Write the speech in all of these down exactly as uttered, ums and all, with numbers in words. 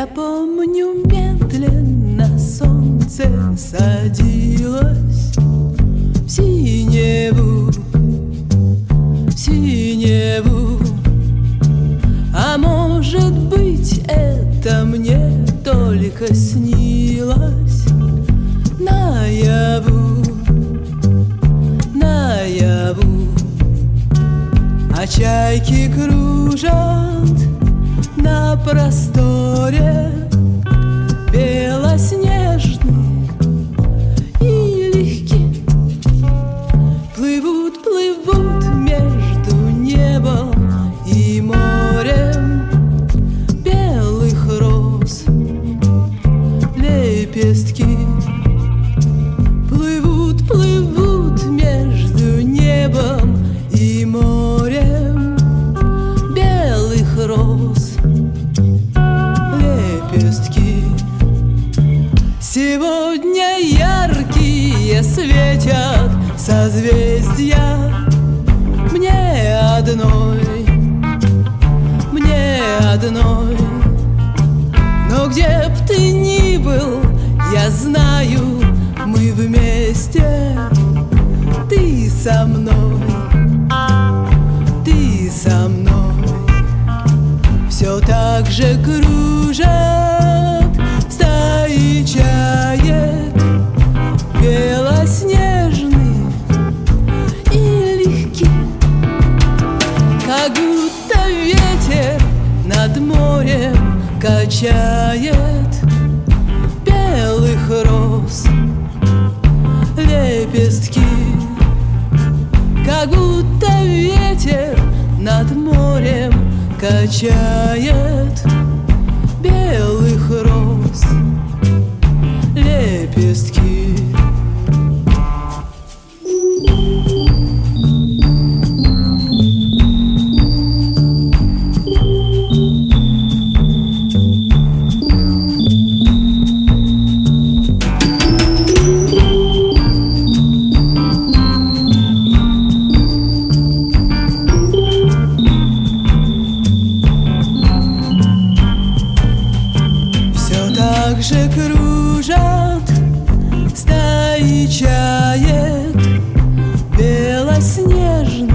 Я помню, медленно солнце садилось в синеву, в синеву. А может быть, это мне только снилось наяву, наяву. А чайки кружат на просторе белоснежный и легкий. Плывут, плывут между небом и морем белых роз лепестки. Плывут, плывут между небом и морем белых роз лепестки. Сегодня яркие светят созвездия мне одной, мне одной. Но где б ты ни был, я знаю, мы вместе. Ты со мной, ты со мной. Все так же кружат стаи чаек белоснежный и легкий, как будто ветер над морем качает белых роз лепестки. Как будто ветер над морем качает белых роз лепестки. Так же кружат стаи чаек белоснежный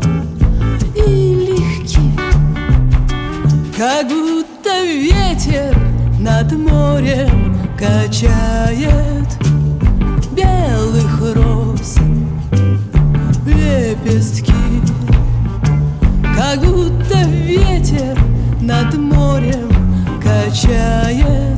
и легкий, как будто ветер над морем качает белых роз лепестки. Как будто ветер над морем качает